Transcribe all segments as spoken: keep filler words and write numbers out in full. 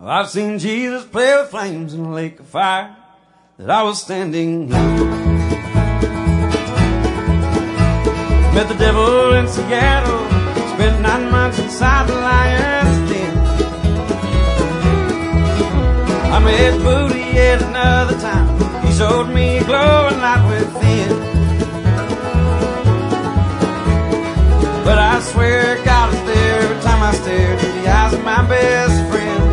I've seen Jesus play with flames in a lake of fire that I was standing in. Met the devil in Seattle, spent nine months inside the lion's den. I met Booty yet another time, he showed me a glowing light within. But I swear God is there every time I stare into the eyes of my best friend.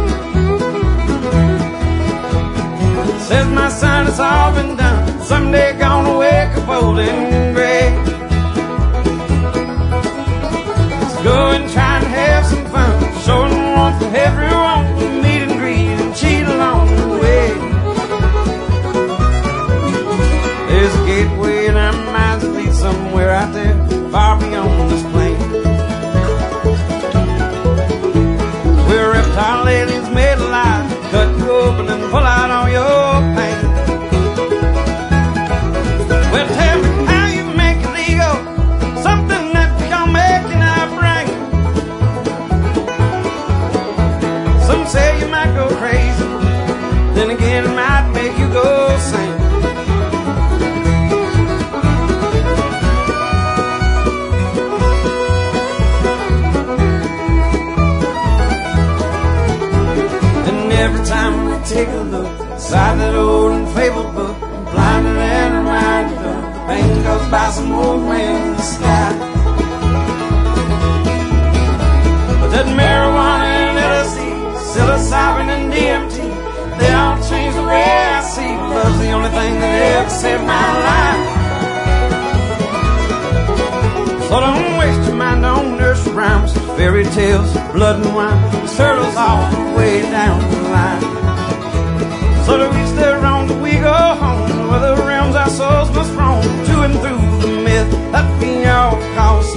Says my son, it's all been done, someday gonna wake up old and gray. Go and try and have some fun, showing warmth for everyone, meet and greet and cheat along the way. There's a gateway and our minds lead somewhere out there, far beyond this plane, where reptile aliens made alive, cut you open and pull out all your pain. Well, tell me how you make it ego, something that don't make you not brain. Some say you might go crazy, then again it might make you go sane. And every time we take a look inside that old and fabled book, I'm blinded and reminded of the pain caused by some old man in the sky. But that marijuana and L S D, psilocybin and D M T, they all change the way I see. Love's the only thing that ever saved my life. So don't waste your mind on nursery rhymes, fairy tales, blood and wine, the turtles all the way down the line. So to reach their wrong, we go home, where the realms our souls must roam, to and through the myth that we all call